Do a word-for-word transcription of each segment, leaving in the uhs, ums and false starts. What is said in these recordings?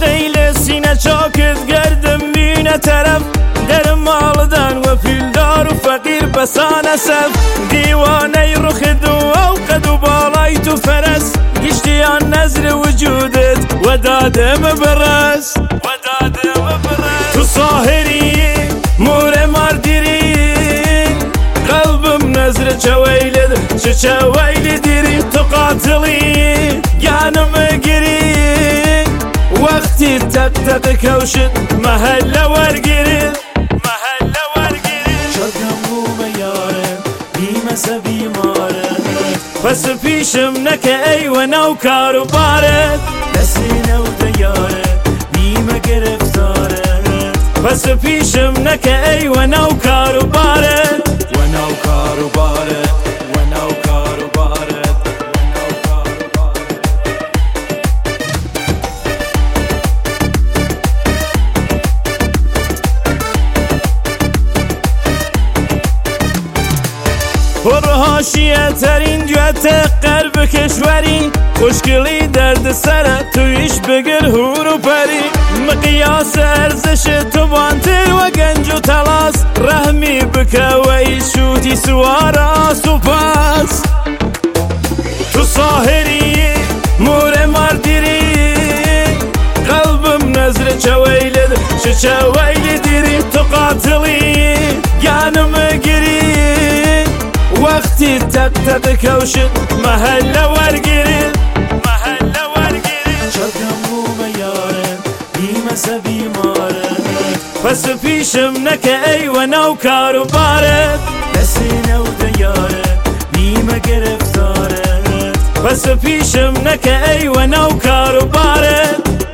غیل سینه چاکت گردم بینه طرف در مالدان و پیلدار و فقیر بسانه سف دیوانه رخ دو او قد و بالای تو فرس گشتیان نظر وجودت و دادم برس و دادم برس تو ساهری مور مردیری قلبم نظر چویلد چه چویل دیری تو قاتلی گانم گیری وقتی تق تق کوشت محله ورگیرید محله ورگیرید شدم بوم یاره بیمسه بیماره پس پیشم نکه ای و نو کارو بارد دستی نو دیاره بیمه گرفتاره پس پیشم نکه ای و نو کارو بارد و نو کارو بارد و نو کارو بارد پرهاشیه ترین جهت قلب کشوری خوشگلی درد سره تویش بگر هور و پری مقیاس ارزش تو بانتر و گنج و تلاس رحمی بکه و ایشوتی سوارا سپاس تو ساهری مور مردیری قلبم نظر چویلد چه چویل دیری تو قاتلی گانم گیری وقتی تق تق کوشت محله ورگیرید محله ورگیرید شدم بوم یاره بیمسه بیماره پس پیشم نکه ای و نو کارو بارد دستی نو دیاره بیمه گرفتاره پس پیشم نکه ای و نو کارو بارد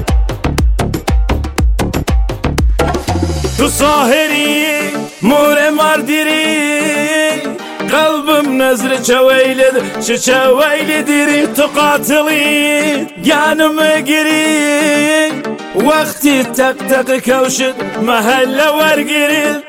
تو ساهری مور مردیری قلبم نظر چویلد چه چویل دیری تو قاتلی گانم گیری وقتی تق تق کوشت محله ورگیرید